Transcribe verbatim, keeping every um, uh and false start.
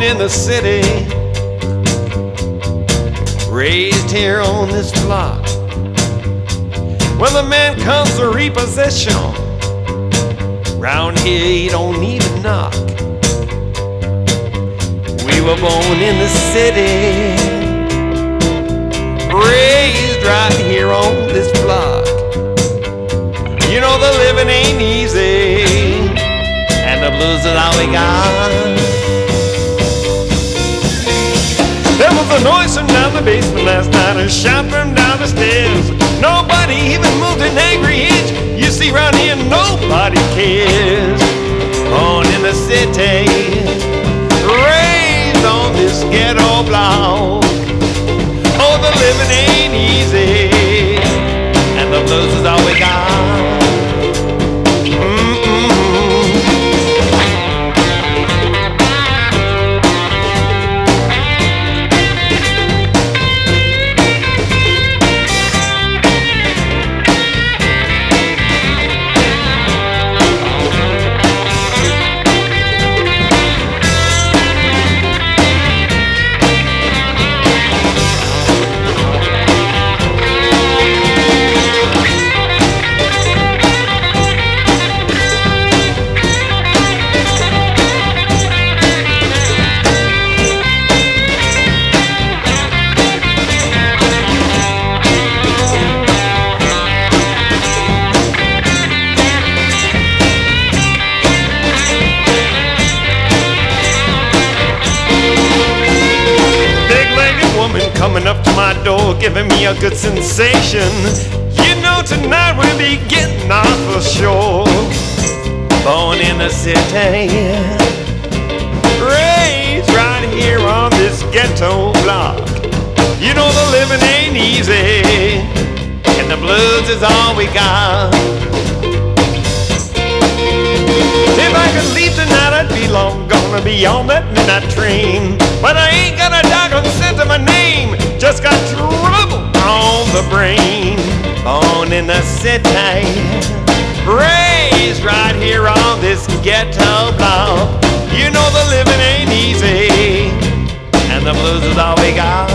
in the city, raised here on this block. When the man comes to repossession, round here he don't even knock. We were born in the city, raised right here on this block. You know the living ain't easy, and the blues is all we got. There was a noise from down the basement last night, a shout from down the stairs. Nobody even moved an angry inch. You see round here nobody cares. Born in the city, raised on this ghetto block. Oh, the living ain't easy, and the blues is all we got. Coming up to my door, giving me a good sensation. You know tonight we'll be getting off for sure. Born in the city, raised right here on this ghetto block. You know the living ain't easy, and the blues is all we got. If I could leave tonight, I'd be long gonna be on that midnight train. But I ain't got a doggone cent to my name, just got trouble on the brain. Born in the city, raised right here on this ghetto block. You know the living ain't easy, and the blues is all we got.